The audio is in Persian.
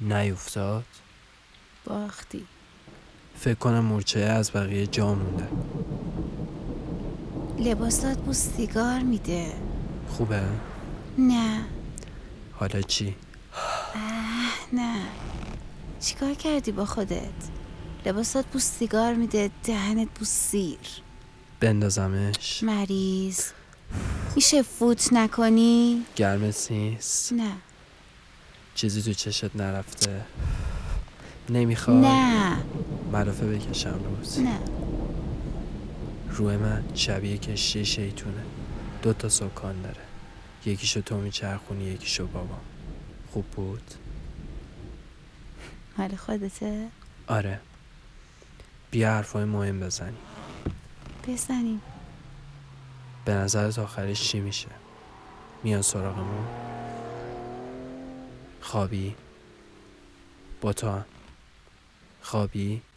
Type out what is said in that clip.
نیفتاد؟ باختی. فکر کنم مورچه از بقیه جا مونده. لباسات بو سیگار میده. خوبه؟ نه. حالا چی؟ نه. چیکار کردی با خودت؟ لباسات بو سیگار میده، دهنت بو سیر. بندازمش؟ مریض. میشه فوت نکنی؟ گرمت نیست؟ نه. چیزی تو چشت نرفته؟ نمیخوای؟ نه. ملافه بکشم روز؟ نه. روی من شبیه کشتی شیطونه. 2 سکان داره. یکیشو تو میچرخونی، یکیشو بابا. خوب بود؟ مال خودته؟ آره. بیا حرفای مهم بزنیم. بزنیم. به نظرت آخرش چی میشه؟ میان سراغمون؟ خوابی؟ با تو هم؟ خوابی؟